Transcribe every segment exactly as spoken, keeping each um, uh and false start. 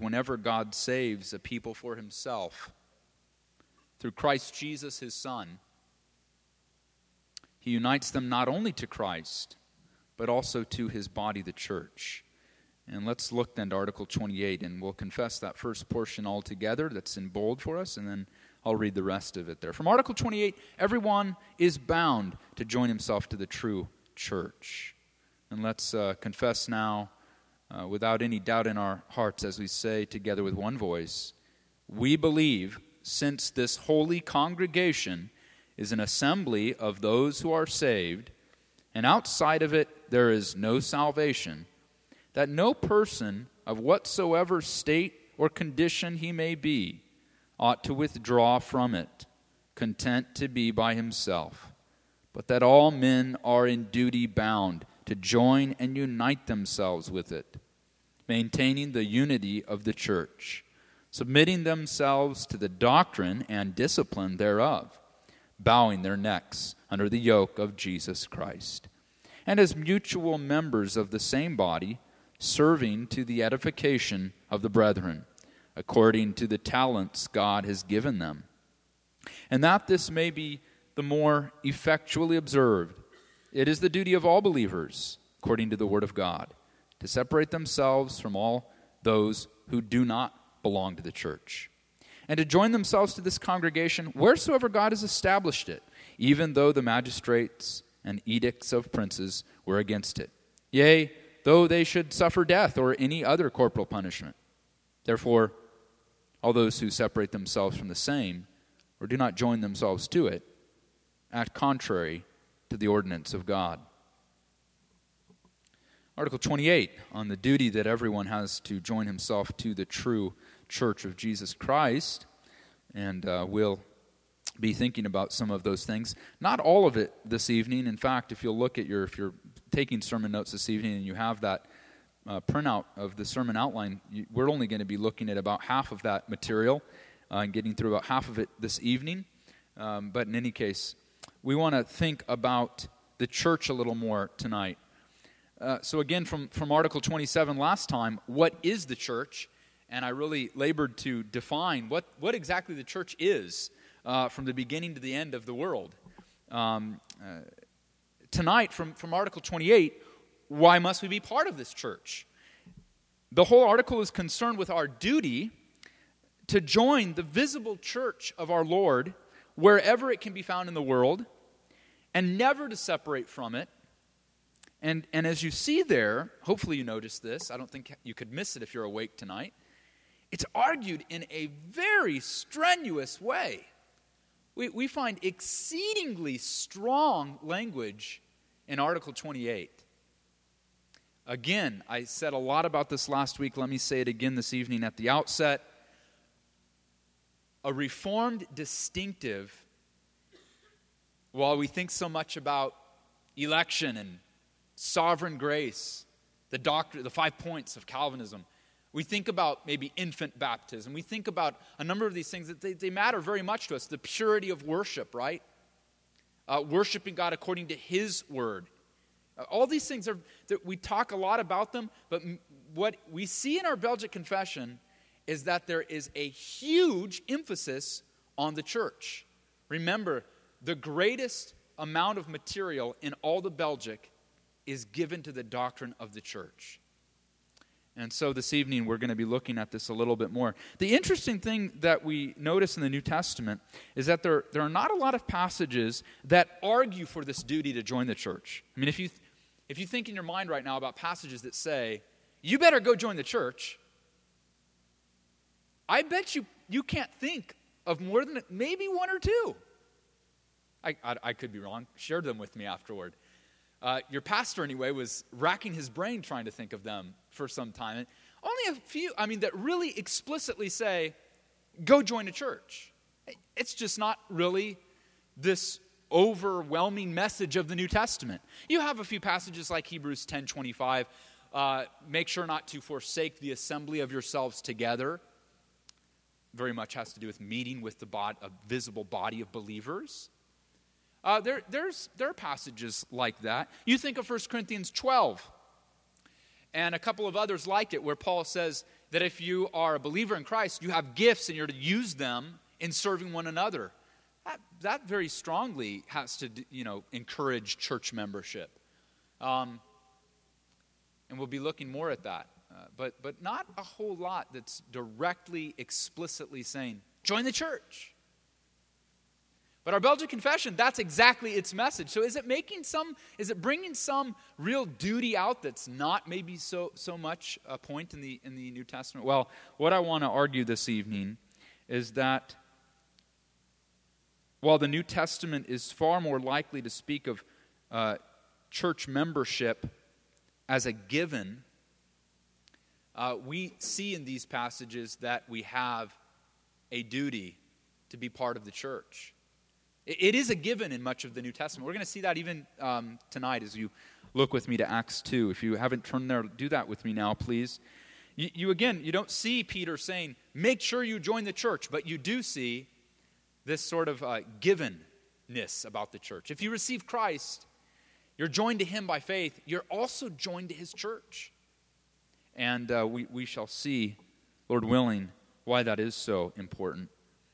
whenever God saves a people for himself, through Christ Jesus, his Son, he unites them not only to Christ, but also to his body, the church. And let's look then to Article twenty-eight, and we'll confess that first portion all together that's in bold for us, and then I'll read the rest of it there. From Article twenty-eight, everyone is bound to join himself to the true church. And let's uh, confess now, uh, without any doubt in our hearts, as we say together with one voice, we believe, since this holy congregation is an assembly of those who are saved, and outside of it there is no salvation, that no person of whatsoever state or condition he may be ought to withdraw from it, content to be by himself, but that all men are in duty bound to join and unite themselves with it, maintaining the unity of the church, submitting themselves to the doctrine and discipline thereof, bowing their necks under the yoke of Jesus Christ, and as mutual members of the same body, serving to the edification of the brethren, according to the talents God has given them. And that this may be the more effectually observed, it is the duty of all believers, according to the word of God, to separate themselves from all those who do not belong to the church, and to join themselves to this congregation wheresoever God has established it, even though the magistrates and edicts of princes were against it. Yea, though they should suffer death or any other corporal punishment. Therefore, all those who separate themselves from the same, or do not join themselves to it, act contrary to the ordinance of God. Article twenty-eight, on the duty that everyone has to join himself to the true church of Jesus Christ, and uh, we'll be thinking about some of those things. Not all of it this evening. In fact, if you'll look at your, if you're taking sermon notes this evening and you have that uh, printout of the sermon outline, you, we're only going to be looking at about half of that material uh, and getting through about half of it this evening. Um, but in any case, we want to think about the church a little more tonight. Uh, so again, from, from Article twenty-seven last time, what is the church? And I really labored to define what, what exactly the church is uh, from the beginning to the end of the world. Um, uh, tonight, from, from Article twenty-eight, why must we be part of this church? The whole article is concerned with our duty to join the visible church of our Lord wherever it can be found in the world, and never to separate from it. And, and as you see there, hopefully you notice this, I don't think you could miss it if you're awake tonight, it's argued in a very strenuous way. We, we find exceedingly strong language in Article twenty-eight. Again, I said a lot about this last week. Let me say it again this evening at the outset. A Reformed distinctive, while we think so much about election and sovereign grace, the doctrine, the five points of Calvinism, we think about maybe infant baptism. We think about a number of these things that they, they matter very much to us. The purity of worship, right? Uh, worshiping God according to His word. Uh, all these things are, that we talk a lot about them, but m- what we see in our Belgic Confession is that there is a huge emphasis on the church. Remember, the greatest amount of material in all the Belgic is given to the doctrine of the church. And so this evening we're going to be looking at this a little bit more. The interesting thing that we notice in the New Testament is that there, there are not a lot of passages that argue for this duty to join the church. I mean, if you if you think in your mind right now about passages that say, you better go join the church, I bet you you can't think of more than maybe one or two. I, I, I could be wrong. Share them with me afterward. Uh, your pastor, anyway, was racking his brain trying to think of them for some time. And only a few, I mean, that really explicitly say, go join a church. It's just not really this overwhelming message of the New Testament. You have a few passages like Hebrews ten twenty-five. Uh, make sure not to forsake the assembly of yourselves together. Very much has to do with meeting with the bod- a visible body of believers. Uh, there, there's, there are passages like that. You think of First Corinthians twelve and a couple of others like it where Paul says that if you are a believer in Christ, you have gifts and you're to use them in serving one another. That, that very strongly has to, you know, encourage church membership. Um, and we'll be looking more at that. Uh, but, but not a whole lot that's directly, explicitly saying, join the church. But our Belgian Confession, that's exactly its message. So is it making some, is it bringing some real duty out that's not maybe so so much a point in the in the New Testament? Well, what I want to argue this evening is that while the New Testament is far more likely to speak of uh, church membership as a given, uh, we see in these passages that we have a duty to be part of the church. It is a given in much of the New Testament. We're going to see that even um, tonight as you look with me to Acts two. If you haven't turned there, do that with me now, please. You, you again, you don't see Peter saying, make sure you join the church, but you do see this sort of uh, givenness about the church. If you receive Christ, you're joined to him by faith. You're also joined to his church. And uh, we, we shall see, Lord willing, why that is so important.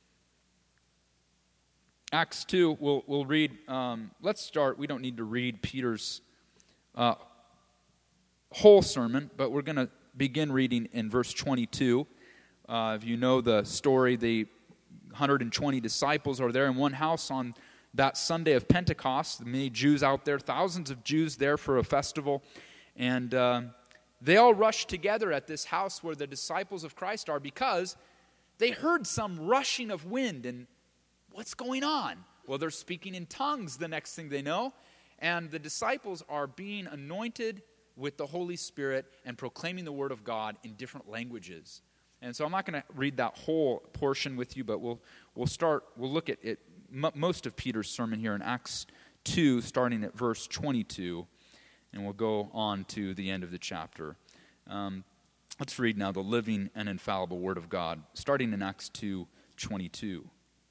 Acts two, we'll, we'll read, um, let's start, we don't need to read Peter's uh, whole sermon, but we're going to begin reading in verse twenty-two. Uh, if you know the story, the one hundred twenty disciples are there in one house on that Sunday of Pentecost. Many Jews out there, thousands of Jews there for a festival, and uh, they all rushed together at this house where the disciples of Christ are because they heard some rushing of wind. And what's going on? Well, they're speaking in tongues the next thing they know. And the disciples are being anointed with the Holy Spirit and proclaiming the Word of God in different languages. And so I'm not going to read that whole portion with you, but we'll we'll start, we'll look at it, m- most of Peter's sermon here in Acts two, starting at verse twenty-two, and we'll go on to the end of the chapter. Um, let's read now the living and infallible Word of God, starting in Acts two twenty-two.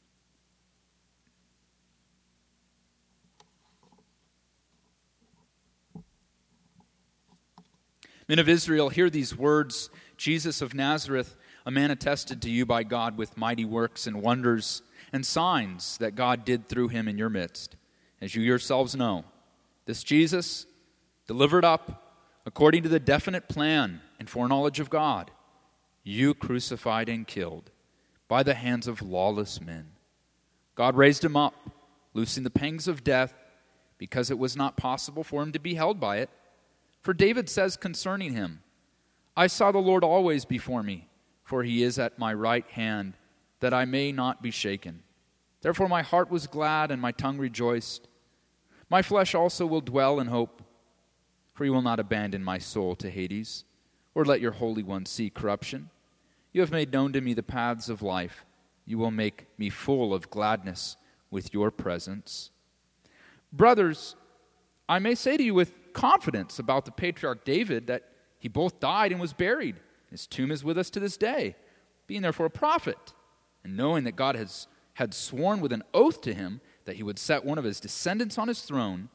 Men of Israel, hear these words. Jesus of Nazareth, a man attested to you by God with mighty works and wonders and signs that God did through him in your midst, as you yourselves know. This Jesus, delivered up according to the definite plan and foreknowledge of God, you crucified and killed by the hands of lawless men. God raised him up, loosing the pangs of death, because it was not possible for him to be held by it. For David says concerning him, I saw the Lord always before me, for he is at my right hand, that I may not be shaken. Therefore my heart was glad, and my tongue rejoiced. My flesh also will dwell in hope, for you will not abandon my soul to Hades, or let your Holy One see corruption. You have made known to me the paths of life. You will make me full of gladness with your presence. Brothers, I may say to you with confidence about the patriarch David that he both died and was buried. His tomb is with us to this day, being therefore a prophet, and knowing that God has had sworn with an oath to him that he would set one of his descendants on his throne,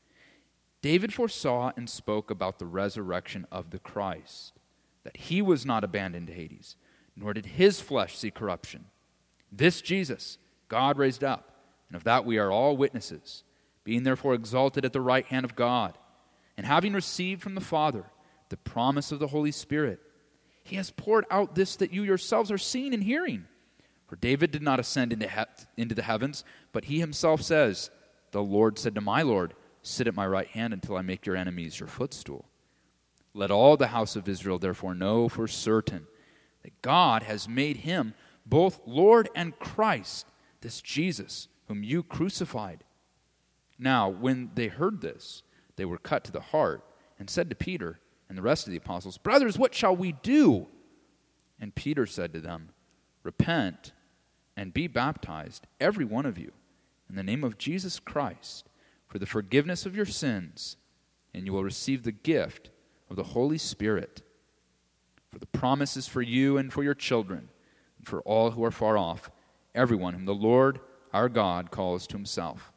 David foresaw and spoke about the resurrection of the Christ, that he was not abandoned to Hades, nor did his flesh see corruption. This Jesus God raised up, and of that we are all witnesses, being therefore exalted at the right hand of God, and having received from the Father the promise of the Holy Spirit, he has poured out this that you yourselves are seeing and hearing. For David did not ascend into, he- into the heavens, but he himself says, the Lord said to my Lord, sit at my right hand until I make your enemies your footstool. Let all the house of Israel therefore know for certain that God has made him both Lord and Christ, this Jesus whom you crucified. Now, when they heard this, they were cut to the heart and said to Peter and the rest of the apostles, brothers, what shall we do? And Peter said to them, repent and be baptized, every one of you, in the name of Jesus Christ, for the forgiveness of your sins, and you will receive the gift of the Holy Spirit. For the promise is for you and for your children, and for all who are far off, everyone whom the Lord our God calls to himself.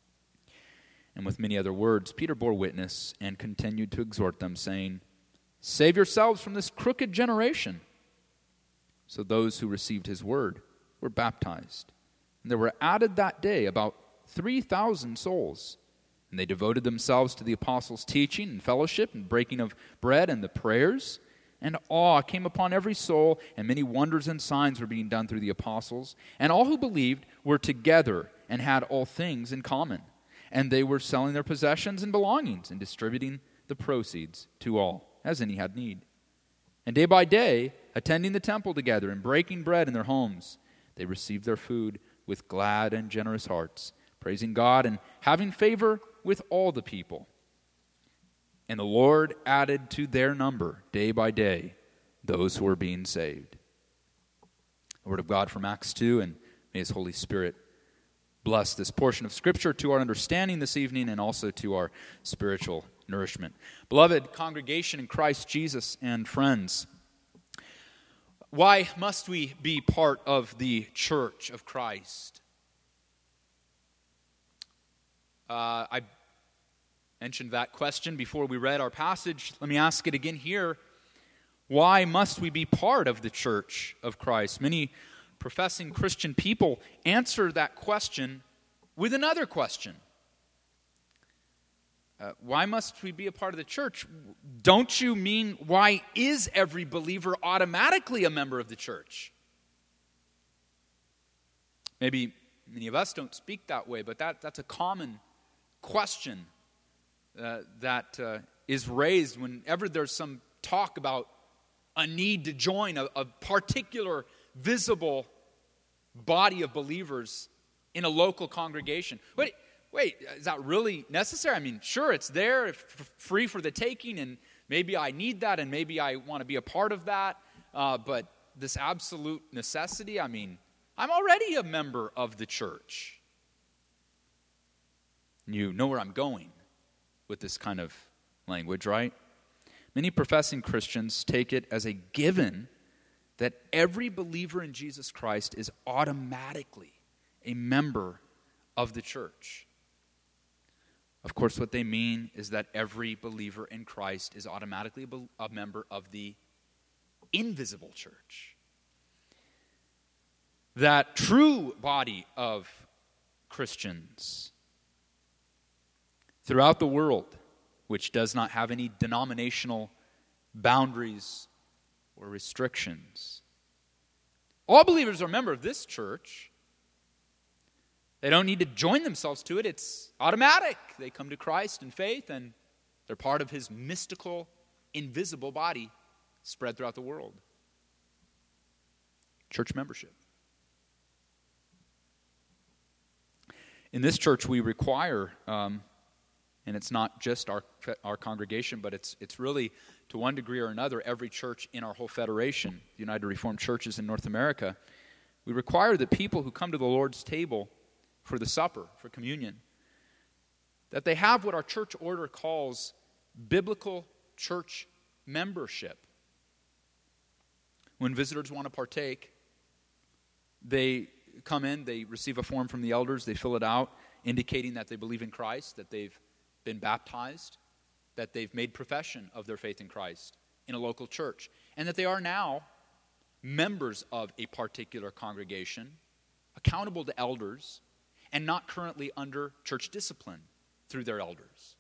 And with many other words, Peter bore witness and continued to exhort them, saying, save yourselves from this crooked generation. So those who received his word were baptized. And there were added that day about three thousand souls. And they devoted themselves to the apostles' teaching and fellowship and breaking of bread and the prayers. And awe came upon every soul, and many wonders and signs were being done through the apostles. And all who believed were together and had all things in common. And they were selling their possessions and belongings and distributing the proceeds to all, as any had need. And day by day, attending the temple together and breaking bread in their homes, they received their food with glad and generous hearts, praising God and having favor with all the people. And the Lord added to their number day by day those who were being saved. The word of God from Acts two, and may his Holy Spirit bless this portion of Scripture to our understanding this evening and also to our spiritual nourishment. Beloved congregation in Christ Jesus and friends, why must we be part of the church of Christ? Uh, I mentioned that question before we read our passage. Let me ask it again here. Why must we be part of the church of Christ? Many professing Christian people answer that question with another question. Uh, why must we be a part of the church? Don't you mean, why is every believer automatically a member of the church? Maybe many of us don't speak that way, but that, that's a common question uh, that uh, is raised whenever there's some talk about a need to join a, a particular visible body of believers in a local congregation. Wait, wait, is that really necessary? I mean, sure, it's there, f- free for the taking, and maybe I need that, and maybe I want to be a part of that, uh, but this absolute necessity, I mean, I'm already a member of the church. You know where I'm going with this kind of language, right? Many professing Christians take it as a given that every believer in Jesus Christ is automatically a member of the church. Of course, what they mean is that every believer in Christ is automatically a member of the invisible church. That true body of Christians throughout the world, which does not have any denominational boundaries or restrictions. All believers are a member of this church. They don't need to join themselves to it. It's automatic. They come to Christ in faith, and they're part of his mystical, invisible body spread throughout the world. Church membership. In this church, we require, um, and it's not just our our congregation, but it's it's really, to one degree or another, every church in our whole federation, the United Reformed Churches in North America, we require that people who come to the Lord's table for the supper, for communion, that they have what our church order calls biblical church membership. When visitors want to partake, they come in, they receive a form from the elders, they fill it out, indicating that they believe in Christ, that they've been baptized, that they've made profession of their faith in Christ in a local church, and that they are now members of a particular congregation, accountable to elders, and not currently under church discipline through their elders.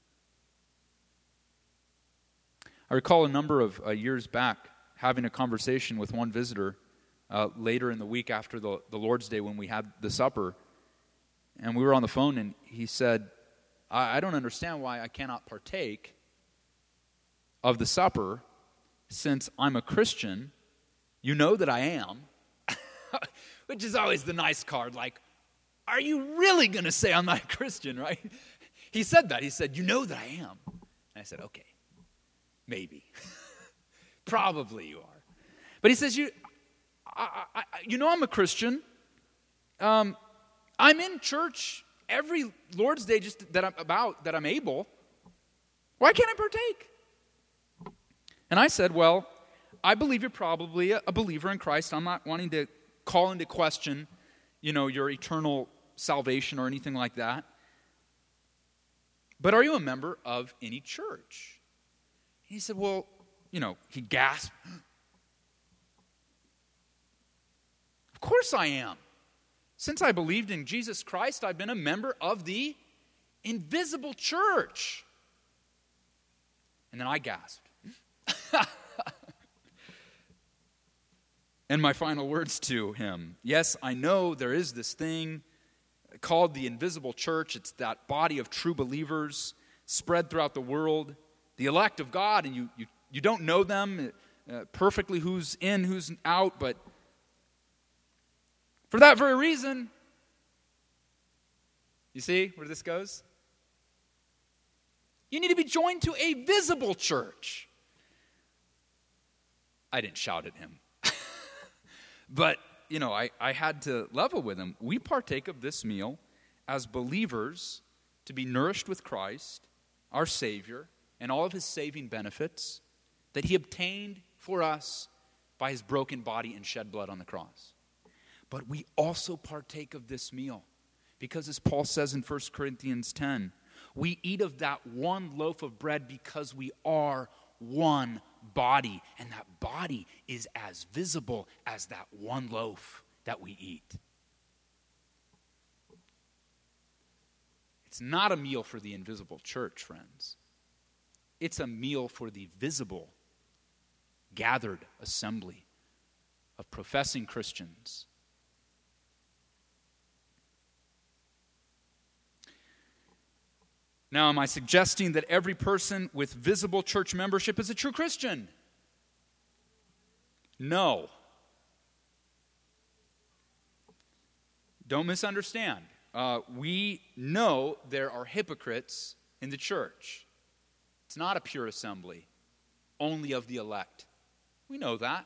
I recall a number of uh, years back having a conversation with one visitor uh, later in the week after the, the Lord's Day when we had the supper, and we were on the phone, and he said, I, I don't understand why I cannot partake of the supper since I'm a Christian. You know that I am, which is always the nice card, like, are you really going to say I'm not a Christian, right? He said that. He said, you know that I am. And I said, okay, maybe. Probably you are. But he says, you I, I, you know I'm a Christian. Um, I'm in church every Lord's Day just that I'm about, that I'm able. Why can't I partake? And I said, well, I believe you're probably a, a believer in Christ. I'm not wanting to call into question, you know, your eternal salvation or anything like that. But are you a member of any church? He said, well, you know, he gasped. course I am. Since I believed in Jesus Christ, I've been a member of the invisible church. And then I gasped. And my final words to him, yes, I know there is this thing called the invisible church. It's that body of true believers spread throughout the world, the elect of God, and you, you, you don't know them uh, perfectly who's in, who's out, but for that very reason, you see where this goes? You need to be joined to a visible church. I didn't shout at him. But, you know, I, I had to level with him. We partake of this meal as believers to be nourished with Christ, our Savior, and all of his saving benefits that he obtained for us by his broken body and shed blood on the cross. But we also partake of this meal because, as Paul says in First Corinthians ten, we eat of that one loaf of bread because we are one body, and that body is as visible as that one loaf that we eat. It's not a meal for the invisible church, friends. It's a meal for the visible, gathered assembly of professing Christians. Now, am I suggesting that every person with visible church membership is a true Christian? No. Don't misunderstand. Uh, we know there are hypocrites in the church. It's not a pure assembly, only of the elect. We know that.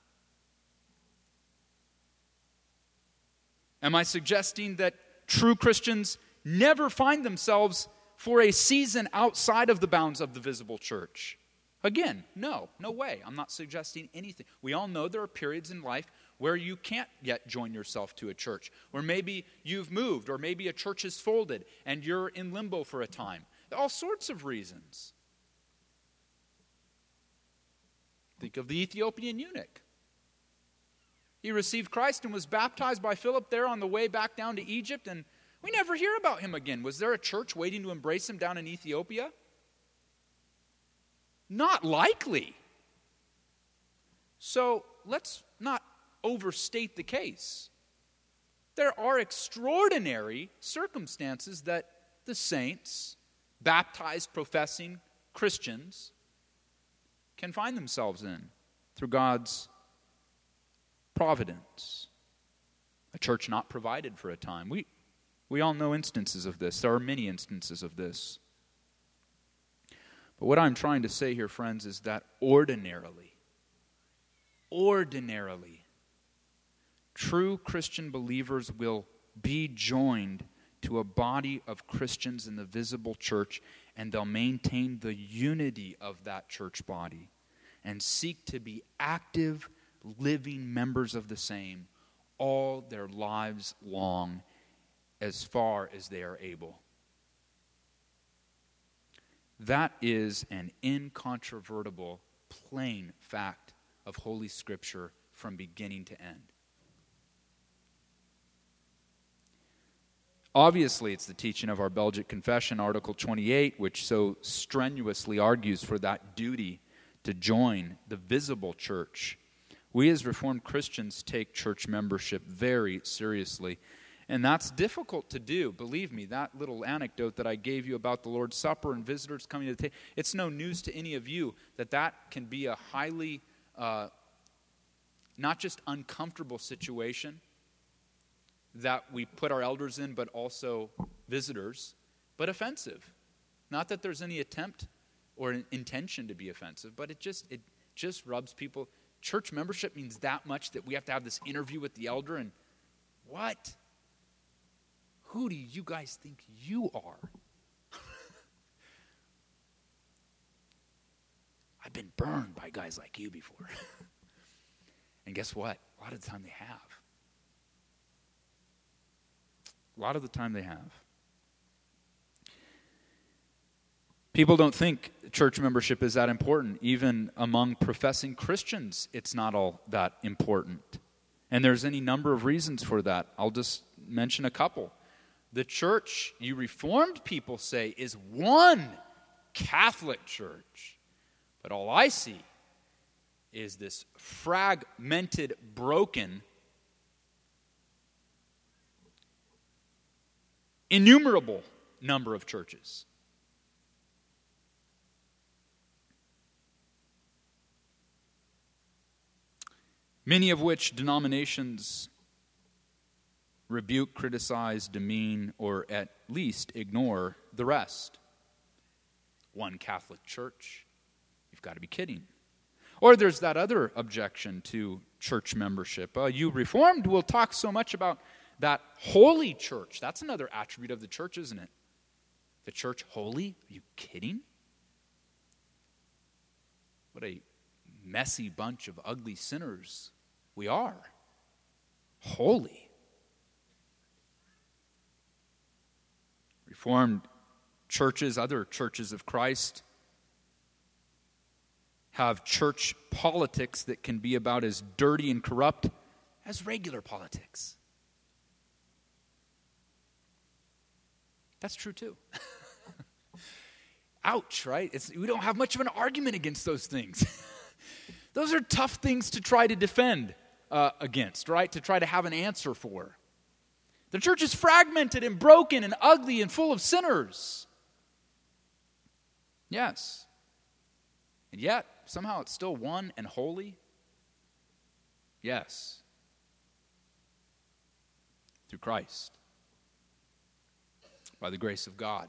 Am I suggesting that true Christians never find themselves for a season outside of the bounds of the visible church? Again, no, no way. I'm not suggesting anything. We all know there are periods in life where you can't yet join yourself to a church, where maybe you've moved, or maybe a church is folded, and you're in limbo for a time. All sorts of reasons. Think of the Ethiopian eunuch. He received Christ and was baptized by Philip there on the way back down to Egypt, and we never hear about him again. Was there a church waiting to embrace him down in Ethiopia? Not likely. So let's not overstate the case. There are extraordinary circumstances that the saints, baptized, professing Christians, can find themselves in through God's providence. A church not provided for a time. We We all know instances of this. There are many instances of this. But what I'm trying to say here, friends, is that ordinarily, ordinarily, true Christian believers will be joined to a body of Christians in the visible church, and they'll maintain the unity of that church body and seek to be active, living members of the same all their lives long, as far as they are able. That is an incontrovertible, plain fact of Holy Scripture from beginning to end. Obviously, it's the teaching of our Belgic Confession, Article twenty-eight, which so strenuously argues for that duty to join the visible church. We as Reformed Christians take church membership very seriously. And that's difficult to do. Believe me, that little anecdote that I gave you about the Lord's Supper and visitors coming to the table, it's no news to any of you that that can be a highly, uh, not just uncomfortable situation that we put our elders in, but also visitors, but offensive. Not that there's any attempt or an intention to be offensive, but it just it just rubs people. Church membership means that much that we have to have this interview with the elder, and what? Who do you guys think you are? I've been burned by guys like you before. And guess what? A lot of the time they have. A lot of the time they have. People don't think church membership is that important. Even among professing Christians, it's not all that important. And there's any number of reasons for that. I'll just mention a couple. The church, you Reformed people say, is one Catholic church. But all I see is this fragmented, broken, innumerable number of churches. Many of which denominations rebuke, criticize, demean, or at least ignore the rest. One Catholic church? You've got to be kidding. Or there's that other objection to church membership. Uh, you Reformed will talk so much about that holy church. That's another attribute of the church, isn't it? The church holy? Are you kidding? What a messy bunch of ugly sinners we are. Holy. Reformed churches, other churches of Christ, have church politics that can be about as dirty and corrupt as regular politics. That's true too. Ouch, right? It's, we don't have much of an argument against those things. Those are tough things to try to defend uh, against, right? To try to have an answer for. The church is fragmented and broken and ugly and full of sinners. Yes. And yet, somehow it's still one and holy. Yes. Through Christ. By the grace of God.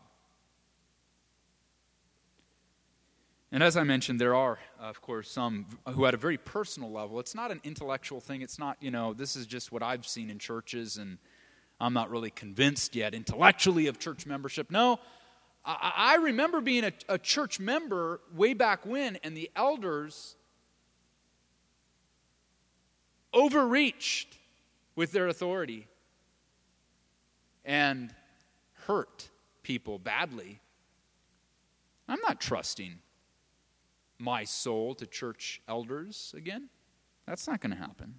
And as I mentioned, there are, of course, some who at a very personal level, it's not an intellectual thing. It's not, you know, this is just what I've seen in churches, and I'm not really convinced yet intellectually of church membership. No, I, I remember being a, a church member way back when, and the elders overreached with their authority and hurt people badly. I'm not trusting my soul to church elders again. That's not going to happen.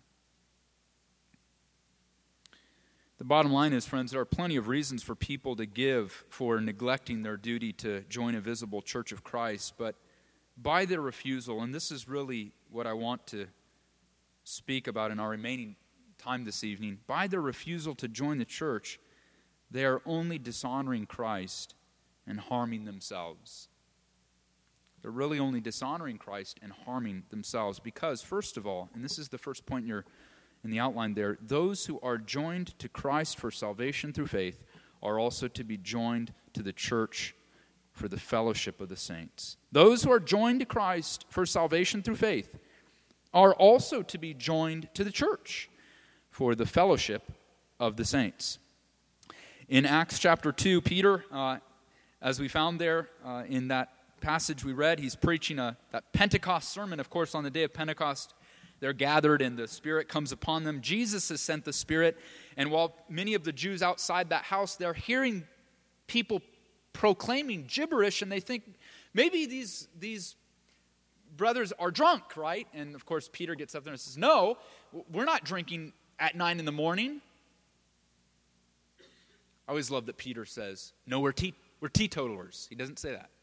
The bottom line is, friends, there are plenty of reasons for people to give for neglecting their duty to join a visible church of Christ, but by their refusal, and this is really what I want to speak about in our remaining time this evening, by their refusal to join the church, they are only dishonoring Christ and harming themselves. They're really only dishonoring Christ and harming themselves because, first of all, and this is the first point in, your, in the outline there, those who are joined to Christ for salvation through faith are also to be joined to the church for the fellowship of the saints. Those who are joined to Christ for salvation through faith are also to be joined to the church for the fellowship of the saints. In Acts chapter two, Peter, uh, as we found there uh, in that passage we read, he's preaching a that Pentecost sermon. Of course, on the day of Pentecost, they're gathered and the Spirit comes upon them. Jesus has sent the Spirit, and while many of the Jews outside that house, they're hearing people proclaiming gibberish, and they think maybe these these brothers are drunk, right? And of course, Peter gets up there and says, "No, we're not drinking at nine in the morning." I always love that Peter says, "No, we're te- we're teetotalers." He doesn't say that.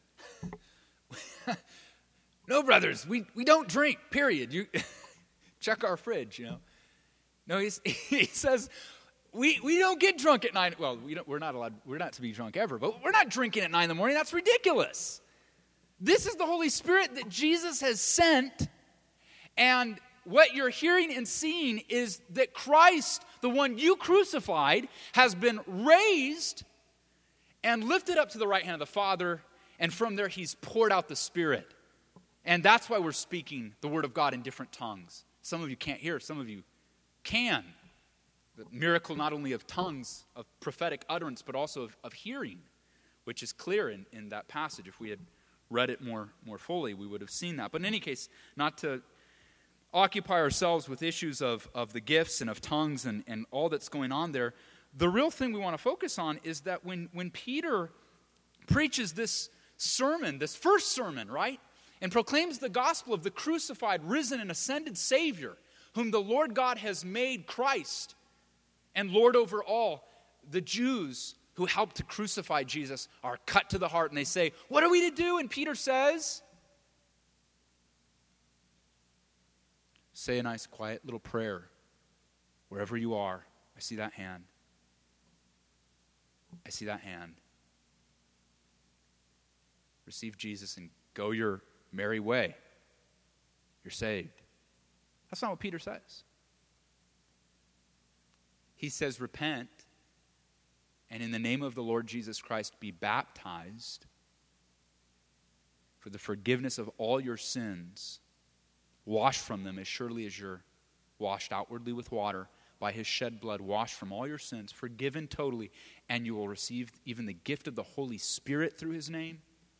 No, brothers, we, we don't drink, period. You check our fridge, you know. No, he's, he says, we, we don't get drunk at nine. Well, we don't, we're not allowed, we're not to be drunk ever, but we're not drinking at nine in the morning. That's ridiculous. This is the Holy Spirit that Jesus has sent, and what you're hearing and seeing is that Christ, the one you crucified, has been raised and lifted up to the right hand of the Father, and from there he's poured out the Spirit. And that's why we're speaking the Word of God in different tongues. Some of you can't hear, some of you can. The miracle not only of tongues, of prophetic utterance, but also of, of hearing, which is clear in, in that passage. If we had read it more, more fully, we would have seen that. But in any case, not to occupy ourselves with issues of, of the gifts and of tongues and, and all that's going on there, the real thing we want to focus on is that when, when Peter preaches this sermon, this first sermon, right, and proclaims the gospel of the crucified, risen, and ascended Savior, whom the Lord God has made Christ and Lord over all. The Jews who helped to crucify Jesus are cut to the heart, and they say, what are we to do? And Peter says, say a nice quiet little prayer wherever you are. I see that hand. I see that hand. Receive Jesus and go your merry way. You're saved. That's not what Peter says. He says, repent, and in the name of the Lord Jesus Christ be baptized for the forgiveness of all your sins, washed from them as surely as you're washed outwardly with water, by his shed blood, washed from all your sins, forgiven totally, and you will receive even the gift of the Holy Spirit through his name.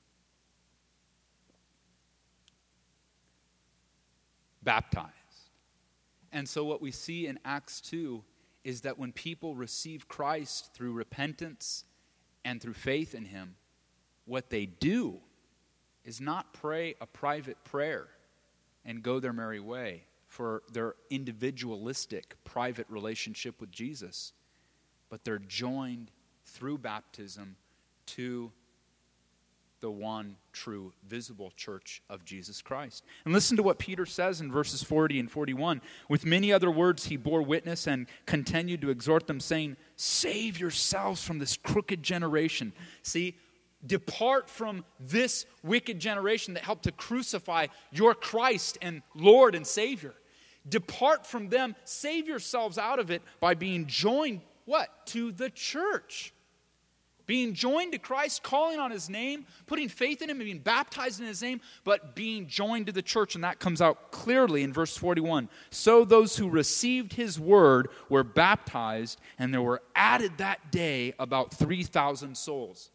Baptized. And so what we see in Acts two is that when people receive Christ through repentance and through faith in him, what they do is not pray a private prayer and go their merry way for their individualistic private relationship with Jesus, but they're joined through baptism to the one true visible church of Jesus Christ. And listen to what Peter says in verses forty and forty-one. With many other words he bore witness and continued to exhort them, saying, save yourselves from this crooked generation. See, depart from this wicked generation that helped to crucify your Christ and Lord and Savior. Depart from them, save yourselves out of it by being joined, what? To the church. Being joined to Christ, calling on his name, putting faith in him and being baptized in his name, but being joined to the church. And that comes out clearly in verse forty-one. So those who received his word were baptized, and there were added that day about three thousand souls.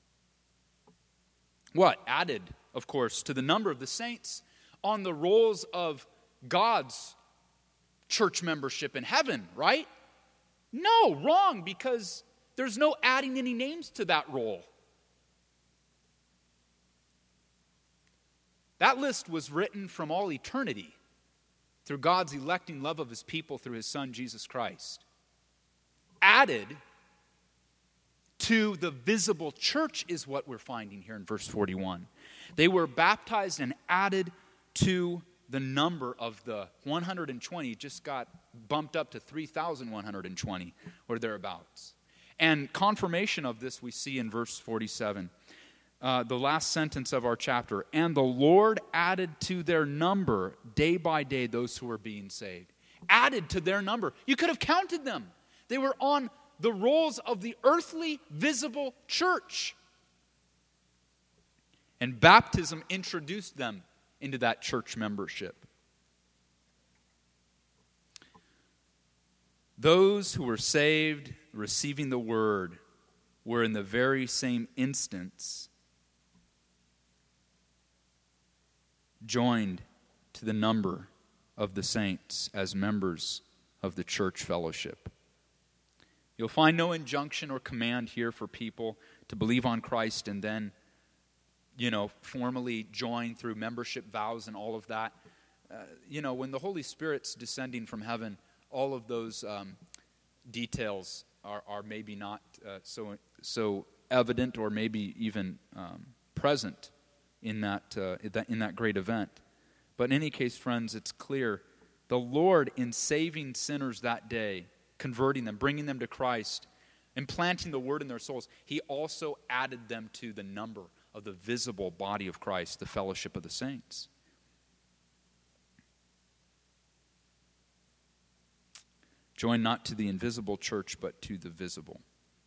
What? Added, of course, to the number of the saints on the rolls of God's church membership in heaven, right? No, wrong, because there's no adding any names to that roll. That list was written from all eternity through God's electing love of his people through his Son, Jesus Christ. Added to the visible church is what we're finding here in verse forty-one. They were baptized and added to the number of the one hundred twenty, just got bumped up to three thousand one hundred twenty or thereabouts. And confirmation of this we see in verse forty-seven. Uh, the last sentence of our chapter. And the Lord added to their number day by day those who were being saved. Added to their number. You could have counted them. They were on the rolls of the earthly visible church. And baptism introduced them into that church membership. Those who were saved, receiving the word, were in the very same instance joined to the number of the saints as members of the church fellowship. You'll find no injunction or command here for people to believe on Christ and then, you know, formally join through membership vows and all of that. Uh, you know, when the Holy Spirit's descending from heaven, all of those um, details are, are maybe not uh, so so evident or maybe even um, present in that, uh, in that in that great event. But in any case, friends, it's clear the Lord, in saving sinners that day, converting them, bringing them to Christ, implanting the word in their souls, he also added them to the number of the visible body of Christ, the fellowship of the saints. Join not to the invisible church, but to the visible.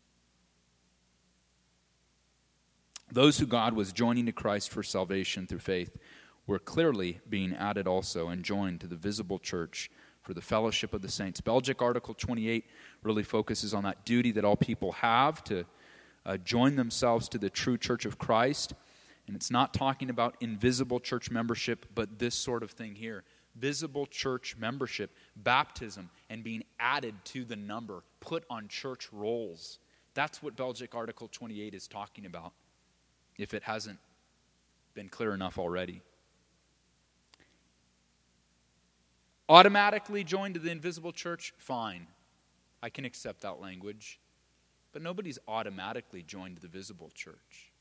Those who God was joining to Christ for salvation through faith were clearly being added also and joined to the visible church for the fellowship of the saints. Belgic Article twenty-eight really focuses on that duty that all people have to uh, join themselves to the true church of Christ. And it's not talking about invisible church membership, but this sort of thing here. Visible church membership, baptism, and being added to the number, put on church rolls. That's what Belgic Article twenty-eight is talking about, if it hasn't been clear enough already. automatically joined to the invisible church, fine. I can accept that language. But nobody's automatically joined to the visible church.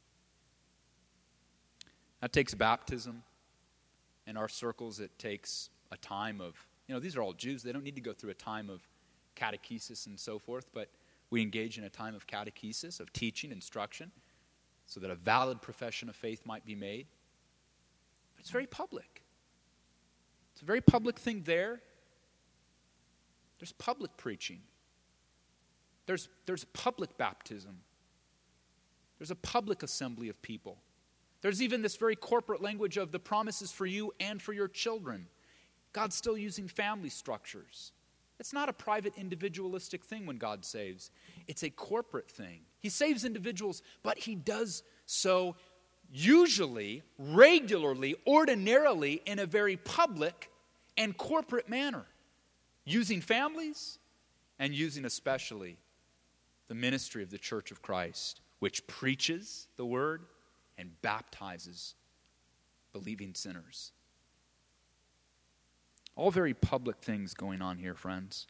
That takes baptism. In our circles, it takes a time of, you know, these are all Jews. They don't need to go through a time of catechesis and so forth, but we engage in a time of catechesis, of teaching, instruction, so that a valid profession of faith might be made. But it's very public. It's a very public thing there. There's public preaching. There's, there's public baptism. There's a public assembly of people. There's even this very corporate language of the promises for you and for your children. God's still using family structures. It's not a private individualistic thing when God saves. It's a corporate thing. He saves individuals, but he does so usually, regularly, ordinarily in a very public and corporate manner, using families and using especially the ministry of the Church of Christ, which preaches the word and baptizes believing sinners. All very public things going on here, friends.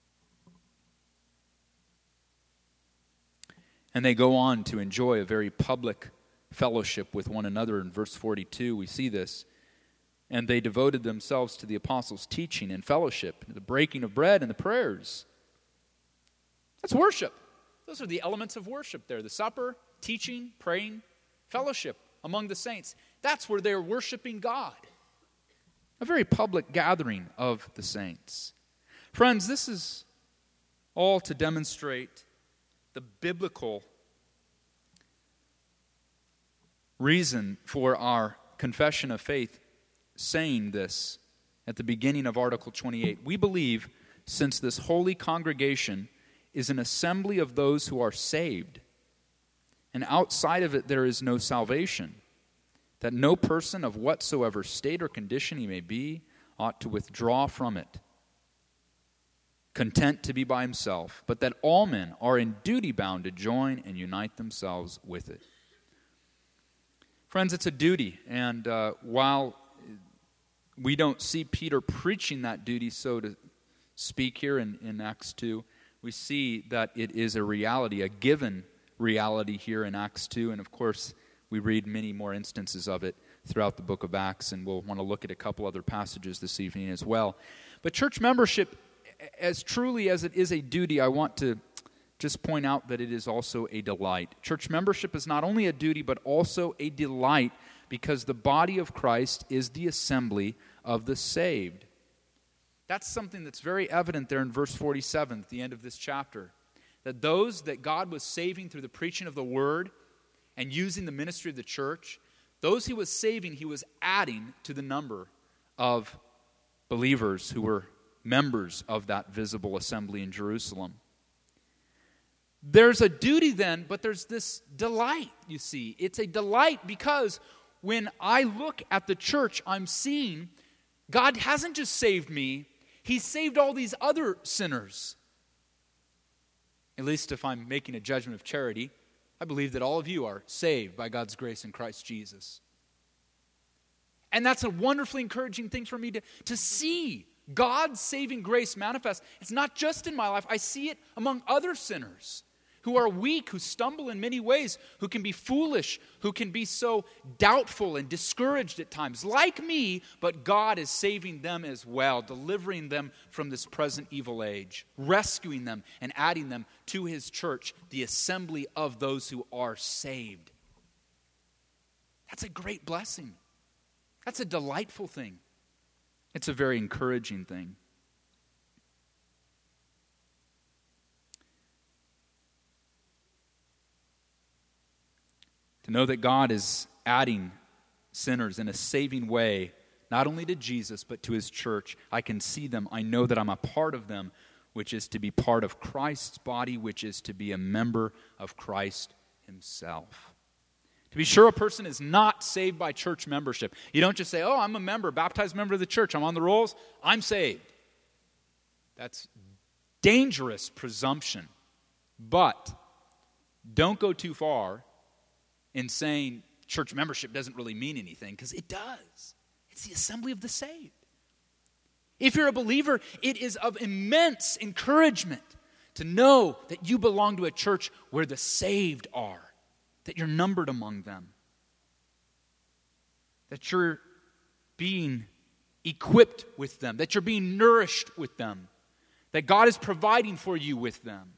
And they go on to enjoy a very public fellowship with one another. In verse forty-two, we see this. And they devoted themselves to the apostles' teaching and fellowship, the breaking of bread and the prayers. That's worship. Those are the elements of worship there. The supper, teaching, praying, fellowship among the saints. That's where they're worshiping God. A very public gathering of the saints. Friends, this is all to demonstrate the biblical reason for our confession of faith saying this at the beginning of Article twenty-eight. We believe, since this holy congregation is an assembly of those who are saved, and outside of it there is no salvation, that no person of whatsoever state or condition he may be ought to withdraw from it, content to be by himself, but that all men are in duty bound to join and unite themselves with it. Friends, it's a duty, and uh, while we don't see Peter preaching that duty, so to speak, here in, in Acts two, we see that it is a reality, a given reality here in Acts two, and of course, we read many more instances of it throughout the book of Acts, and we'll want to look at a couple other passages this evening as well. But church membership, as truly as it is a duty, I want to just point out that it is also a delight. Church membership is not only a duty, but also a delight, because the body of Christ is the assembly of the saved. That's something that's very evident there in verse forty-seven at the end of this chapter. That those that God was saving through the preaching of the word and using the ministry of the church, those he was saving, he was adding to the number of believers who were members of that visible assembly in Jerusalem. There's a duty then, but there's this delight, you see. It's a delight because when I look at the church, I'm seeing God hasn't just saved me, He's saved all these other sinners. At least if I'm making a judgment of charity, I believe that all of you are saved by God's grace in Christ Jesus. And that's a wonderfully encouraging thing for me to, to see God's saving grace manifest. It's not just in my life. I see it among other sinners who are weak, who stumble in many ways, who can be foolish, who can be so doubtful and discouraged at times, like me, but God is saving them as well, delivering them from this present evil age, rescuing them and adding them to His church, the assembly of those who are saved. That's a great blessing. That's a delightful thing. It's a very encouraging thing. To know that God is adding sinners in a saving way, not only to Jesus, but to His church. I can see them. I know that I'm a part of them, which is to be part of Christ's body, which is to be a member of Christ Himself. To be sure, a person is not saved by church membership. You don't just say, oh, I'm a member, baptized member of the church. I'm on the rolls. I'm saved. That's dangerous presumption. But don't go too far in saying church membership doesn't really mean anything, because it does. It's the assembly of the saved. If you're a believer, it is of immense encouragement to know that you belong to a church where the saved are, that you're numbered among them, that you're being equipped with them, that you're being nourished with them, that God is providing for you with them.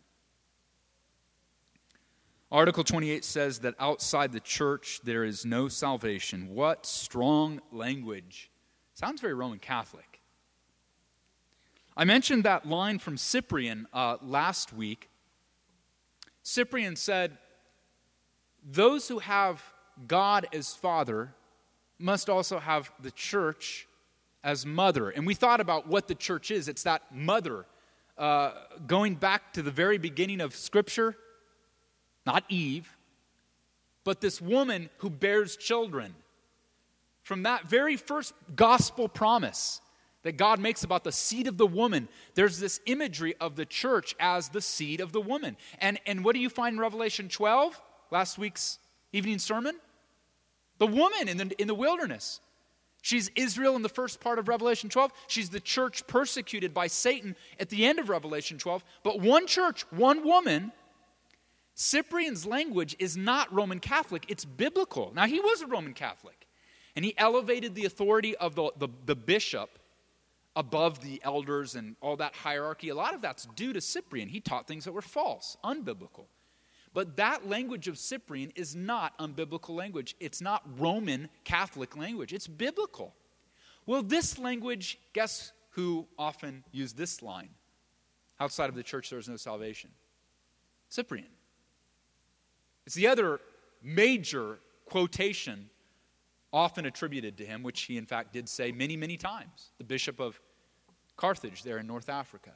Article twenty-eight says that outside the church there is no salvation. What strong language. Sounds very Roman Catholic. I mentioned that line from Cyprian uh, last week. Cyprian said, those who have God as Father must also have the church as mother. And we thought about what the church is. It's that mother. Uh, going back to the very beginning of Scripture, not Eve, but this woman who bears children. From that very first gospel promise that God makes about the seed of the woman, there's this imagery of the church as the seed of the woman. And, and what do you find in Revelation twelve, last week's evening sermon? The woman in the, in the wilderness. She's Israel in the first part of Revelation twelve. She's the church persecuted by Satan at the end of Revelation twelve. But one church, one woman. Cyprian's language is not Roman Catholic, it's biblical. Now, he was a Roman Catholic, and he elevated the authority of the, the, the bishop above the elders and all that hierarchy. A lot of that's due to Cyprian. He taught things that were false, unbiblical. But that language of Cyprian is not unbiblical language. It's not Roman Catholic language. It's biblical. Well, this language, guess who often used this line? Outside of the church there is no salvation. Cyprian. It's the other major quotation often attributed to him, which he in fact did say many, many times. The bishop of Carthage there in North Africa.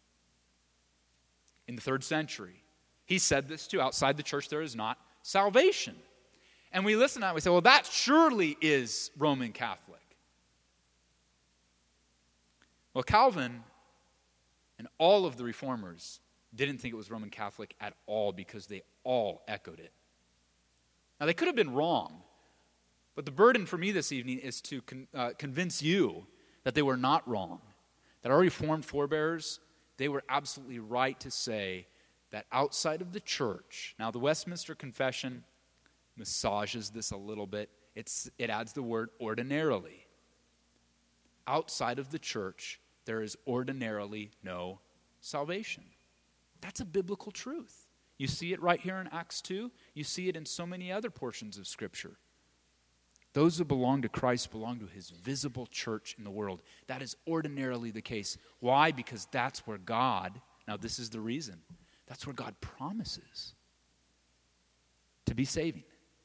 In the third century. He said this too. Outside the church there is not salvation. And we listen to that and we say, well, that surely is Roman Catholic. Well, Calvin and all of the reformers didn't think it was Roman Catholic at all because they all echoed it. Now, they could have been wrong, but the burden for me this evening is to con- uh, convince you that they were not wrong, that our Reformed forebears, they were absolutely right to say that outside of the church, now the Westminster Confession massages this a little bit. It's, it adds the word ordinarily. Outside of the church, there is ordinarily no salvation. That's a biblical truth. You see it right here in Acts two. You see it in so many other portions of Scripture. Those who belong to Christ belong to his visible church in the world. That is ordinarily the case. Why? Because that's where God, now this is the reason, that's where God promises to be saving.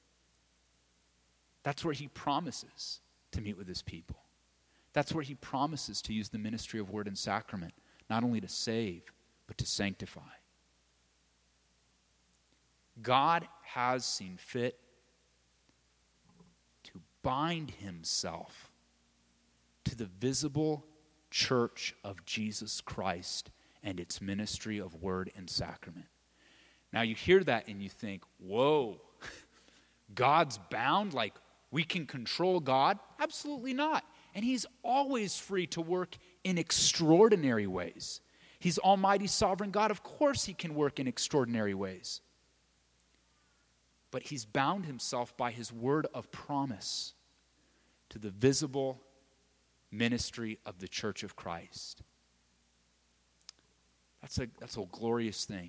That's where he promises to meet with his people. That's where he promises to use the ministry of word and sacrament, not only to save, but to sanctify. God has seen fit to bind himself to the visible church of Jesus Christ and its ministry of word and sacrament. Now you hear that and you think, whoa, God's bound? Like we can control God? Absolutely not. And he's always free to work in extraordinary ways. He's almighty sovereign God. Of course he can work in extraordinary ways. But he's bound himself by his word of promise to the visible ministry of the church of Christ. That's a, that's a glorious thing.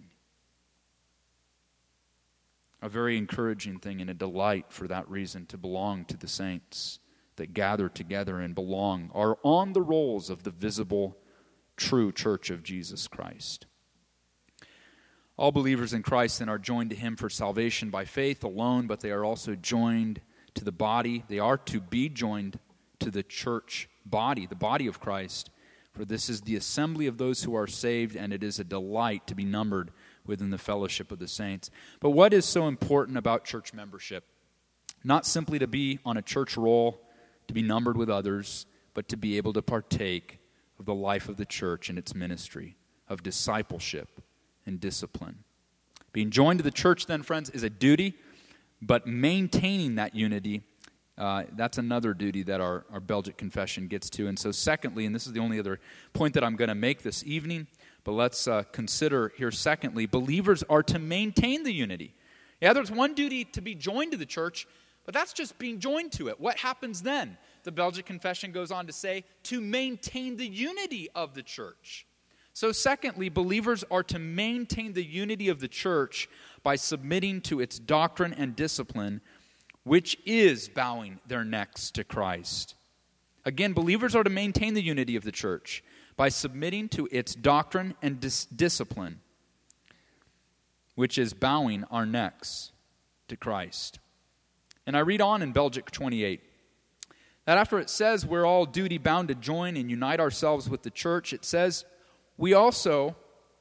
A very encouraging thing and a delight for that reason to belong to the saints that gather together and belong, are on the rolls of the visible, true church of Jesus Christ. All believers in Christ then are joined to him for salvation by faith alone, but they are also joined to the body. They are to be joined to the church body, the body of Christ. For this is the assembly of those who are saved, and it is a delight to be numbered within the fellowship of the saints. But what is so important about church membership? Not simply to be on a church roll, to be numbered with others, but to be able to partake of the life of the church and its ministry, of discipleship and discipline. Being joined to the church then, friends, is a duty, but maintaining that unity Uh, that's another duty that our, our Belgic Confession gets to. And so secondly, and this is the only other point that I'm going to make this evening, but let's uh, consider here secondly, believers are to maintain the unity. Yeah, there's one duty to be joined to the church, but that's just being joined to it. What happens then? The Belgic Confession goes on to say, to maintain the unity of the church. So secondly, believers are to maintain the unity of the church by submitting to its doctrine and discipline, which is bowing their necks to Christ. Again, believers are to maintain the unity of the church by submitting to its doctrine and dis- discipline, which is bowing our necks to Christ. And I read on in Belgic twenty-eight, that after it says we're all duty bound to join and unite ourselves with the church, it says we also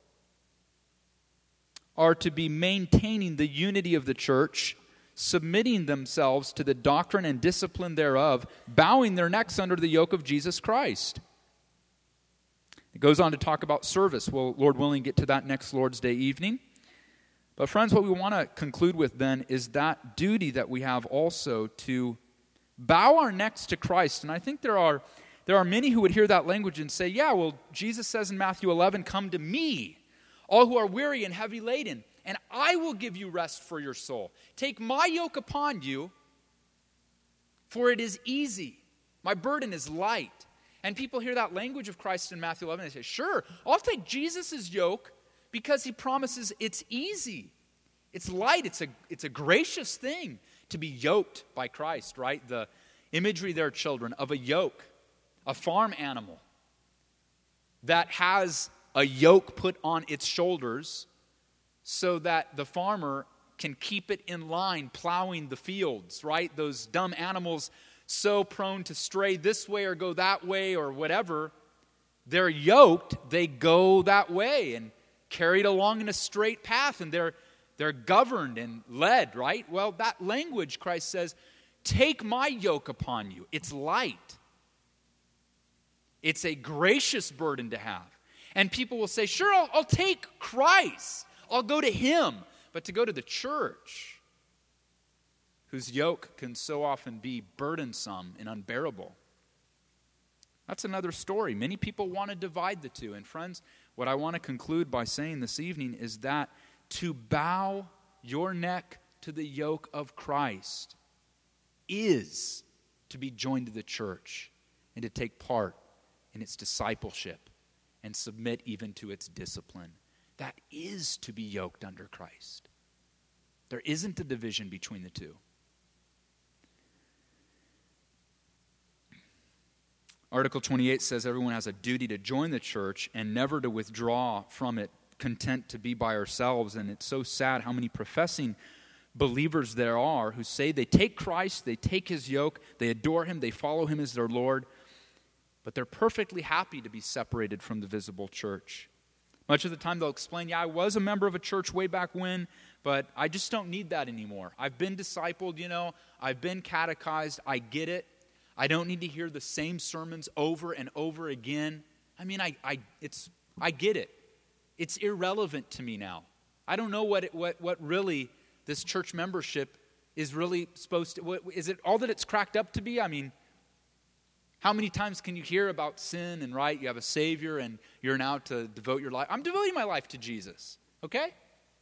are to be maintaining the unity of the church, submitting themselves to the doctrine and discipline thereof, bowing their necks under the yoke of Jesus Christ. It goes on to talk about service. We'll, Lord willing, get to that next Lord's Day evening. But friends, what we want to conclude with then is that duty that we have also to bow our necks to Christ. And I think there are there are many who would hear that language and say, yeah, well, Jesus says in Matthew eleven, come to me, all who are weary and heavy laden, and I will give you rest for your soul. Take my yoke upon you, for it is easy. My burden is light. And people hear that language of Christ in Matthew eleven, and they say, sure, I'll take Jesus' yoke because he promises it's easy. It's light. It's a, it's a gracious thing to be yoked by Christ, right? The imagery there, children, of a yoke, a farm animal that has a yoke put on its shoulders so that the farmer can keep it in line plowing the fields, right? Those dumb animals so prone to stray this way or go that way or whatever, they're yoked, they go that way and carried along in a straight path, and they're they're governed and led, right? Well, that language, Christ says, take my yoke upon you. It's light. It's a gracious burden to have. And people will say, sure, I'll, I'll take Christ. I'll go to him. But to go to the church, whose yoke can so often be burdensome and unbearable, that's another story. Many people want to divide the two. And friends, what I want to conclude by saying this evening is that to bow your neck to the yoke of Christ is to be joined to the church and to take part in its discipleship and submit even to its discipline. That is to be yoked under Christ. There isn't a division between the two. Article twenty-eight says everyone has a duty to join the church and never to withdraw from it, content to be by ourselves. And it's so sad how many professing believers there are who say they take Christ, they take his yoke, they adore him, they follow him as their Lord, but they're perfectly happy to be separated from the visible church. Much of the time they'll explain, yeah, I was a member of a church way back when, but I just don't need that anymore. I've been discipled, you know, I've been catechized, I get it. I don't need to hear the same sermons over and over again. I mean, I, I, it's, I get it. It's irrelevant to me now. I don't know what, it, what, what really this church membership is really supposed to, what, is it all that it's cracked up to be? I mean, how many times can you hear about sin and right? You have a Savior and you're now to devote your life. I'm devoting my life to Jesus, okay?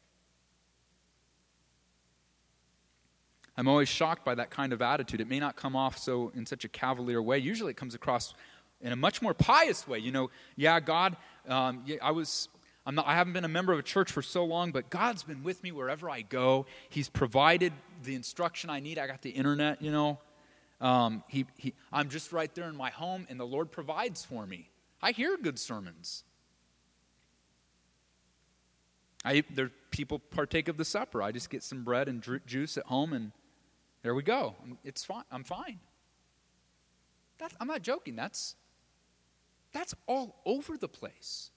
I'm always shocked by that kind of attitude. It may not come off so in such a cavalier way. Usually it comes across in a much more pious way. You know, yeah, God, um, yeah, I was, I'm not, I haven't been a member of a church for so long, but God's been with me wherever I go. He's provided the instruction I need. I got the internet, you know. Um, he, he, I'm just right there in my home, and the Lord provides for me. I hear good sermons. I there people partake of the supper. I just get some bread and dru- juice at home, and there we go. It's fine. I'm fine. That, I'm not joking. That's that's all over the place.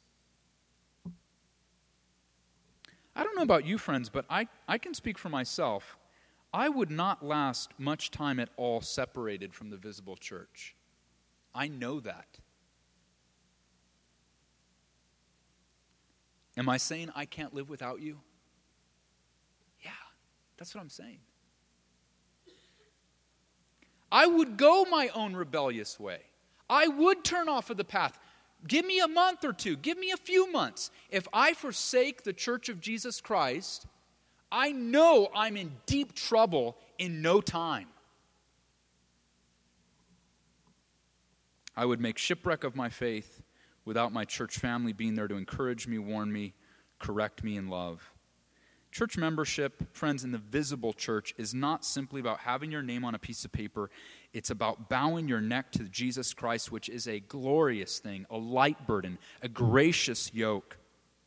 I don't know about you, friends, but I, I can speak for myself. I would not last much time at all separated from the visible church. I know that. Am I saying I can't live without you? Yeah, that's what I'm saying. I would go my own rebellious way. I would turn off of the path. Give me a month or two. Give me a few months. If I forsake the church of Jesus Christ, I know I'm in deep trouble in no time. I would make shipwreck of my faith without my church family being there to encourage me, warn me, correct me in love. Church membership, friends, in the visible church is not simply about having your name on a piece of paper. It's about bowing your neck to Jesus Christ, which is a glorious thing, a light burden, a gracious yoke.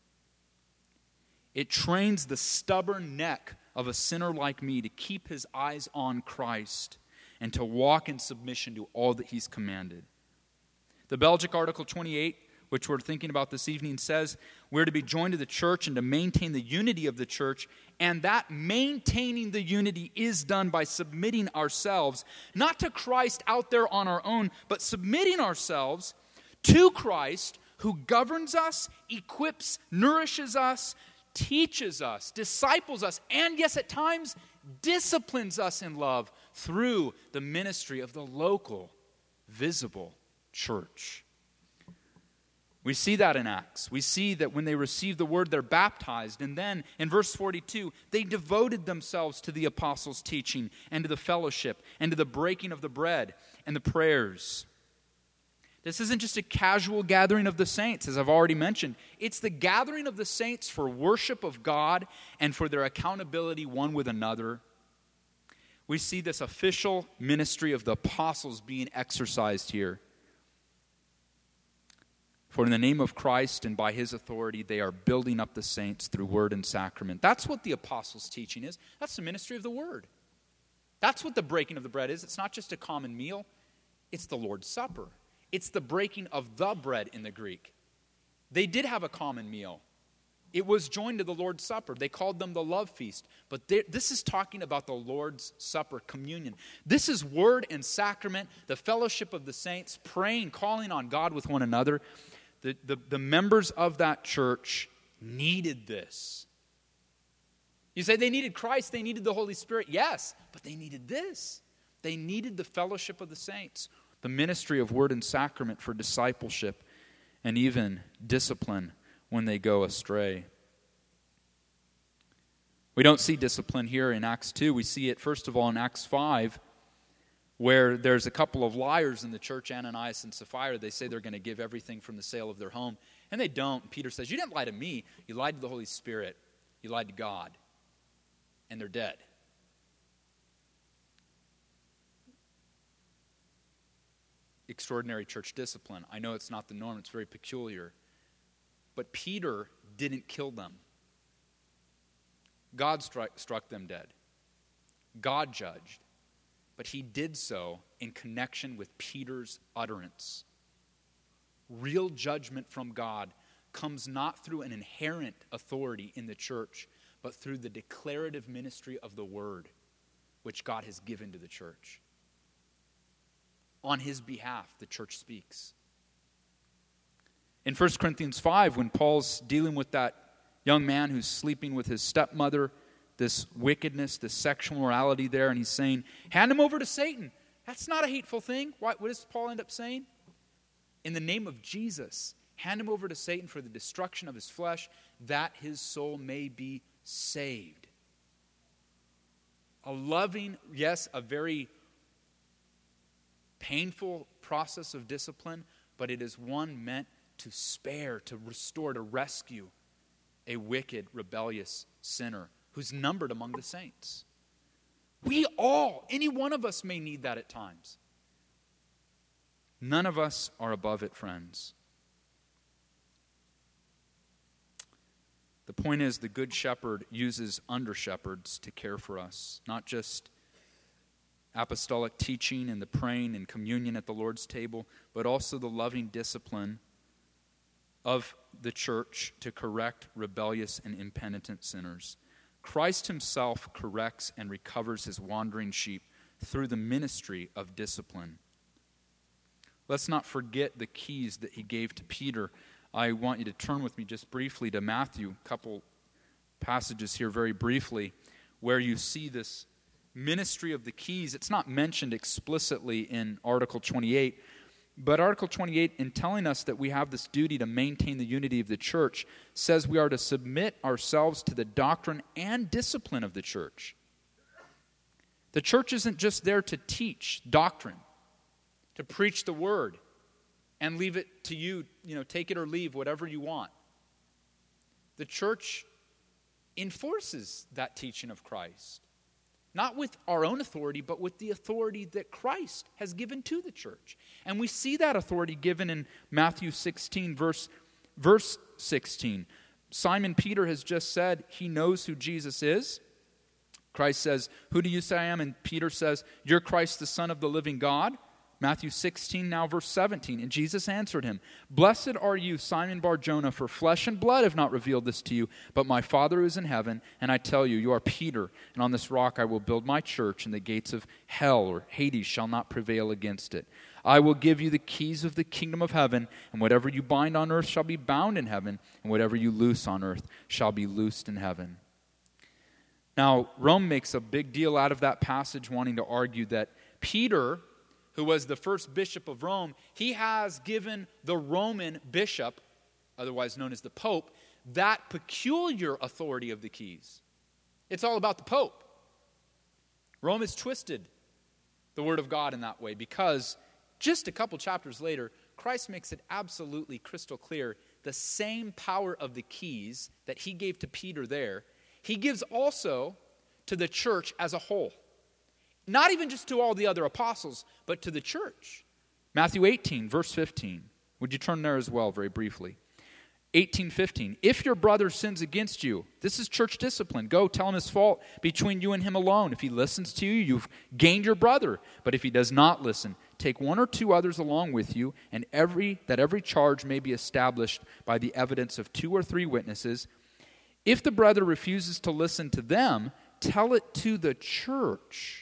It trains the stubborn neck of a sinner like me to keep his eyes on Christ and to walk in submission to all that he's commanded. The Belgic Article twenty-eight, which we're thinking about this evening, says we're to be joined to the church and to maintain the unity of the church, and that maintaining the unity is done by submitting ourselves, not to Christ out there on our own, but submitting ourselves to Christ, who governs us, equips, nourishes us, teaches us, disciples us, and yes, at times, disciplines us in love through the ministry of the local, visible church. We see that in Acts. We see that when they receive the word, they're baptized. And then in verse forty-two, they devoted themselves to the apostles' teaching and to the fellowship and to the breaking of the bread and the prayers. This isn't just a casual gathering of the saints, as I've already mentioned. It's the gathering of the saints for worship of God and for their accountability one with another. We see this official ministry of the apostles being exercised here. For in the name of Christ and by his authority, they are building up the saints through word and sacrament. That's what the apostles' teaching is. That's the ministry of the word. That's what the breaking of the bread is. It's not just a common meal. It's the Lord's Supper. It's the breaking of the bread in the Greek. They did have a common meal. It was joined to the Lord's Supper. They called them the love feast. But this is talking about the Lord's Supper, communion. This is word and sacrament, the fellowship of the saints, praying, calling on God with one another. The, the, the members of that church needed this. You say they needed Christ, they needed the Holy Spirit. Yes, but they needed this. They needed the fellowship of the saints, the ministry of word and sacrament for discipleship and even discipline when they go astray. We don't see discipline here in Acts two. We see it, first of all, in Acts five, where there's a couple of liars in the church, Ananias and Sapphira. They say they're going to give everything from the sale of their home, and they don't. Peter says, you didn't lie to me. You lied to the Holy Spirit. You lied to God. And they're dead. Extraordinary church discipline. I know it's not the norm. It's very peculiar. But Peter didn't kill them. God struck, struck them dead. God judged. But he did so in connection with Peter's utterance. Real judgment from God comes not through an inherent authority in the church, but through the declarative ministry of the word, which God has given to the church. On his behalf, the church speaks. In First Corinthians five, when Paul's dealing with that young man who's sleeping with his stepmother, this wickedness, this sexual morality there, and he's saying, hand him over to Satan. That's not a hateful thing. What, what does Paul end up saying? In the name of Jesus, hand him over to Satan for the destruction of his flesh, that his soul may be saved. A loving, yes, a very painful process of discipline, but it is one meant to spare, to restore, to rescue a wicked, rebellious sinner who's numbered among the saints. We all, any one of us may need that at times. None of us are above it, friends. The point is, the Good Shepherd uses under-shepherds to care for us, not just apostolic teaching and the praying and communion at the Lord's table, but also the loving discipline of the church to correct rebellious and impenitent sinners. Christ himself corrects and recovers his wandering sheep through the ministry of discipline. Let's not forget the keys that he gave to Peter. I want you to turn with me just briefly to Matthew, a couple passages here very briefly, where you see this ministry of the keys, it's not mentioned explicitly in Article twenty-eight, but Article twenty-eight, in telling us that we have this duty to maintain the unity of the church, says we are to submit ourselves to the doctrine and discipline of the church. The church isn't just there to teach doctrine, to preach the word, and leave it to you, you know, take it or leave, whatever you want. The church enforces that teaching of Christ. Not with our own authority, but with the authority that Christ has given to the church. And we see that authority given in Matthew sixteen, verse, verse sixteen. Simon Peter has just said he knows who Jesus is. Christ says, "Who do you say I am?" And Peter says, "You're Christ, the Son of the living God." Matthew sixteen, now verse seventeen. And Jesus answered him, "Blessed are you, Simon Bar-Jonah, for flesh and blood have not revealed this to you, but my Father who is in heaven. And I tell you, you are Peter, and on this rock I will build my church, and the gates of hell or Hades shall not prevail against it. I will give you the keys of the kingdom of heaven, and whatever you bind on earth shall be bound in heaven, and whatever you loose on earth shall be loosed in heaven." Now, Rome makes a big deal out of that passage, wanting to argue that Peter, who was the first bishop of Rome, he has given the Roman bishop, otherwise known as the Pope, that peculiar authority of the keys. It's all about the Pope. Rome has twisted the word of God in that way because just a couple chapters later, Christ makes it absolutely crystal clear the same power of the keys that he gave to Peter there, he gives also to the church as a whole. Not even just to all the other apostles, but to the church. Matthew eighteen, verse fifteen. Would you turn there as well, very briefly? eighteen fifteen. If your brother sins against you, this is church discipline. Go tell him his fault between you and him alone. If he listens to you, you've gained your brother. But if he does not listen, take one or two others along with you, and every that every charge may be established by the evidence of two or three witnesses. If the brother refuses to listen to them, tell it to the church.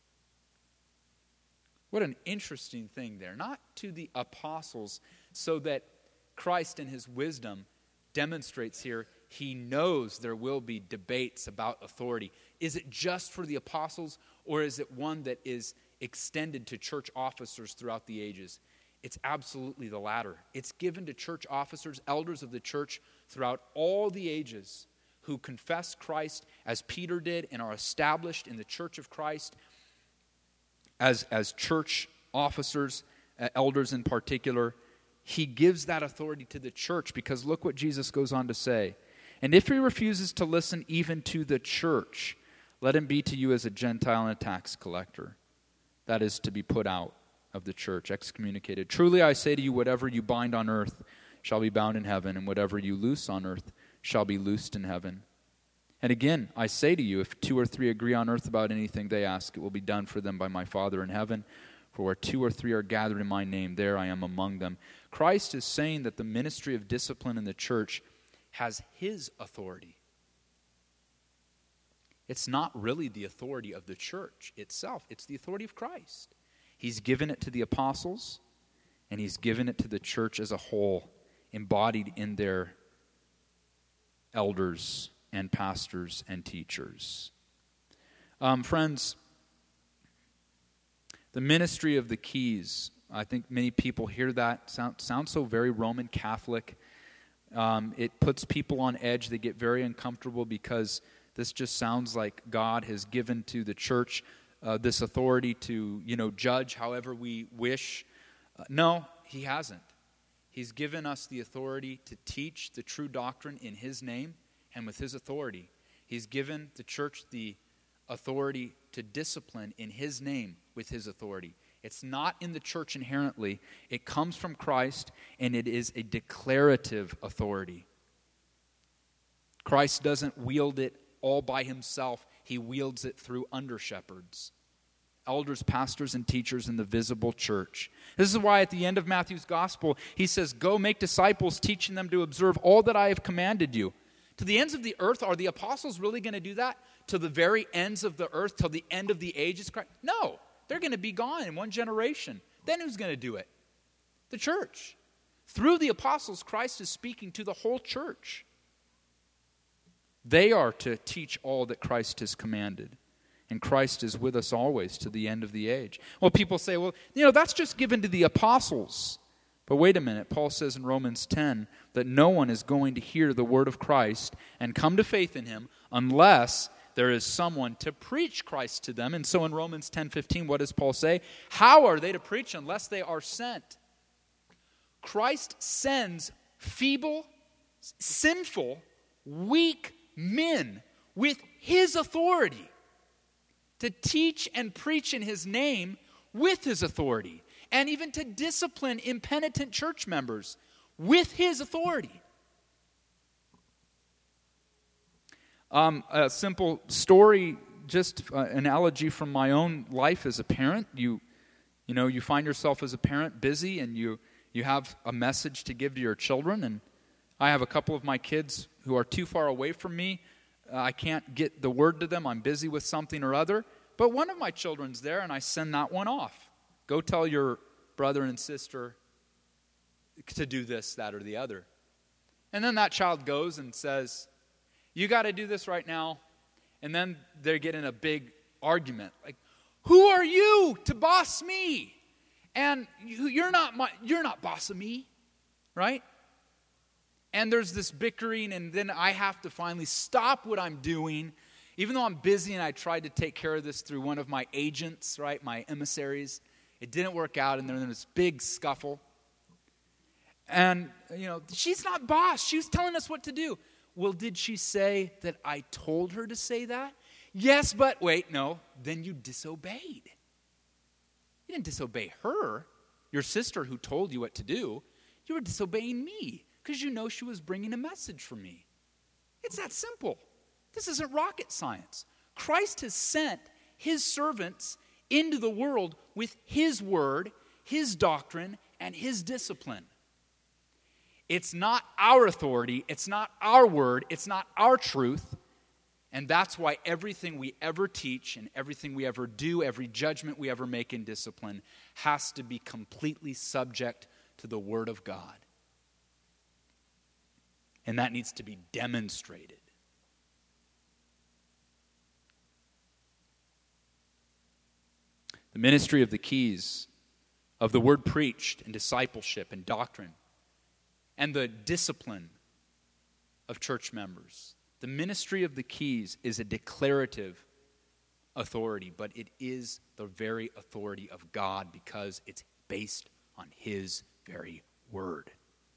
What an interesting thing there. Not to the apostles, so that Christ in his wisdom demonstrates here he knows there will be debates about authority. Is it just for the apostles, or is it one that is extended to church officers throughout the ages? It's absolutely the latter. It's given to church officers, elders of the church throughout all the ages who confess Christ as Peter did and are established in the church of Christ as, as church officers, uh, elders in particular. He gives that authority to the church because look what Jesus goes on to say. And if he refuses to listen even to the church, let him be to you as a Gentile and a tax collector. That is to be put out of the church, excommunicated. Truly I say to you, whatever you bind on earth shall be bound in heaven, and whatever you loose on earth shall be loosed in heaven. And again, I say to you, if two or three agree on earth about anything they ask, it will be done for them by my Father in heaven. For where two or three are gathered in my name, there I am among them. Christ is saying that the ministry of discipline in the church has his authority. It's not really the authority of the church itself. It's the authority of Christ. He's given it to the apostles, and he's given it to the church as a whole, embodied in their elders and pastors and teachers. Um, friends, the ministry of the keys, I think many people hear that, sound, sounds so very Roman Catholic. Um, it puts people on edge. They get very uncomfortable because this just sounds like God has given to the church uh, this authority to, you know, judge however we wish. Uh, no, he hasn't. He's given us the authority to teach the true doctrine in his name and with his authority. He's given the church the authority to discipline in his name with his authority. It's not in the church inherently. It comes from Christ, and it is a declarative authority. Christ doesn't wield it all by himself. He wields it through under-shepherds, elders, pastors, and teachers in the visible church. This is why at the end of Matthew's gospel, he says, go make disciples, teaching them to observe all that I have commanded you. To the ends of the earth, are the apostles really going to do that? To the very ends of the earth, till the end of the ages? No, they're going to be gone in one generation. Then who's going to do it? The church. Through the apostles, Christ is speaking to the whole church. They are to teach all that Christ has commanded. and Christ is with us always to the end of the age. Well, people say, well, you know, that's just given to the apostles. But wait a minute, Paul says in Romans ten that no one is going to hear the word of Christ and come to faith in him unless there is someone to preach Christ to them. And so in Romans ten fifteen, what does Paul say? How are they to preach unless they are sent? Christ sends feeble, sinful, weak men with his authority to teach and preach in his name with his authority, and even to discipline impenitent church members with his authority. Um, a simple story, just uh, analogy from my own life as a parent. You, you know, you find yourself as a parent busy, and you you have a message to give to your children. And I have a couple of my kids who are too far away from me. Uh, I can't get the word to them. I'm busy with something or other. But one of my children's there, and I send that one off. Go tell your brother and sister to do this, that, or the other. And then that child goes and says, you got to do this right now. And then they get in a big argument. Like, who are you to boss me? And you, you're not my, you're not bossing me, right? And there's this bickering, and then I have to finally stop what I'm doing. Even though I'm busy and I tried to take care of this through one of my agents, right, my emissaries, it didn't work out, and there's this big scuffle. And, you know, she's not boss. She was telling us what to do. Well, did she say that I told her to say that? Yes, but wait, no. Then you disobeyed. You didn't disobey her, your sister who told you what to do. You were disobeying me because you know she was bringing a message for me. It's that simple. This isn't rocket science. Christ has sent his servants into the world with his word, his doctrine, and his discipline. It's not our authority, it's not our word, it's not our truth, and that's why everything we ever teach and everything we ever do, every judgment we ever make in discipline has to be completely subject to the word of God. And that needs to be demonstrated. The ministry of the keys of the word preached and discipleship and doctrine and the discipline of church members. The ministry of the keys is a declarative authority, but it is the very authority of God because it's based on his very word.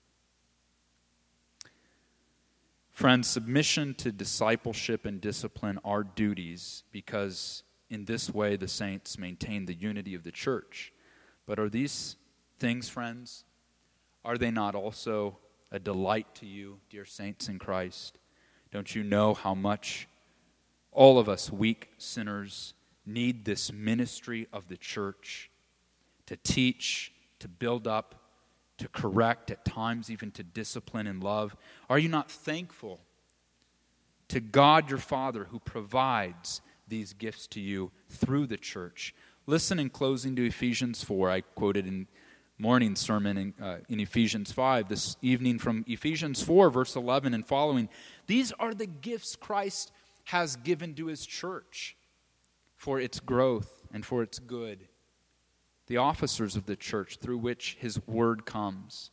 Friends, submission to discipleship and discipline are duties because in this way the saints maintain the unity of the church. But are these things, friends, are they not also a delight to you, dear saints in Christ? Don't you know how much all of us weak sinners need this ministry of the church to teach, to build up, to correct, at times even to discipline and love? Are you not thankful to God your Father who provides these gifts to you through the church? Listen in closing to Ephesians four. I quoted in morning sermon in, uh, in Ephesians five, this evening from Ephesians four, verse eleven and following. These are the gifts Christ has given to his church for its growth and for its good. The officers of the church through which his word comes.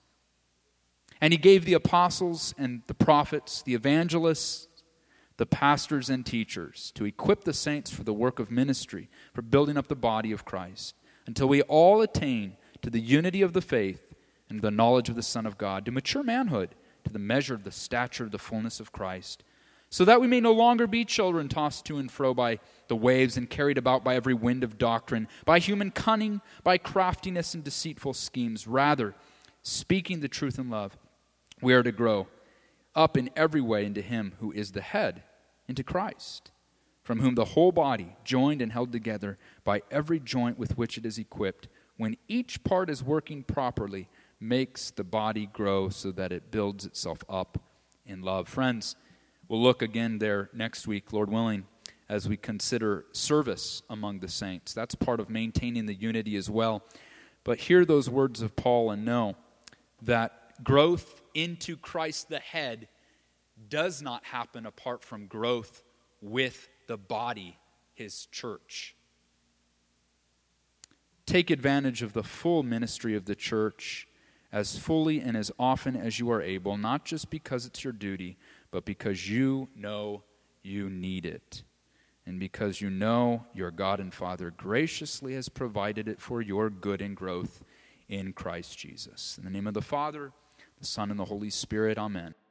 And he gave the apostles and the prophets, the evangelists, the pastors and teachers to equip the saints for the work of ministry, for building up the body of Christ, until we all attain to the unity of the faith and the knowledge of the Son of God, to mature manhood, to the measure of the stature of the fullness of Christ, so that we may no longer be children tossed to and fro by the waves and carried about by every wind of doctrine, by human cunning, by craftiness and deceitful schemes. Rather, speaking the truth in love, we are to grow up in every way into him who is the head, into Christ, from whom the whole body, joined and held together by every joint with which it is equipped, when each part is working properly, makes the body grow so that it builds itself up in love. Friends, we'll look again there next week, Lord willing, as we consider service among the saints. That's part of maintaining the unity as well. But hear those words of Paul and know that growth into Christ the head does not happen apart from growth with the body his church. Take advantage of the full ministry of the church as fully and as often as you are able, not just because it's your duty, but because you know you need it. And because you know your God and Father graciously has provided it for your good and growth in Christ Jesus. In the name of the Father, the Son, and the Holy Spirit, amen.